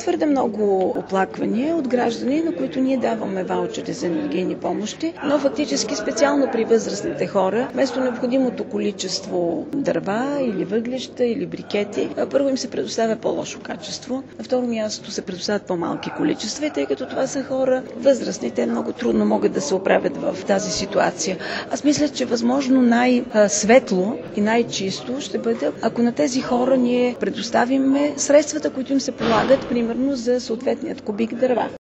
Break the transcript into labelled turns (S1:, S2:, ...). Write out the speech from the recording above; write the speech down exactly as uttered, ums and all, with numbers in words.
S1: твърде много оплаквания от граждани, на които ние даваме ваучери за енергийни помощи, но фактически специално при възрастните хора, вместо необходимото количество дърва или въглища или брикети, първо им се предоставя по-лошо качество, на второ място се предоставят по-малки количества и тъй като това са хора възрастни, те много трудно могат да се оправят в тази ситуация. Аз мисля, че възможно най-светло и най-чисто ще бъде, ако на тези хора ние предоставим средствата, които им се полагат, примерно за съответният кубик дърва.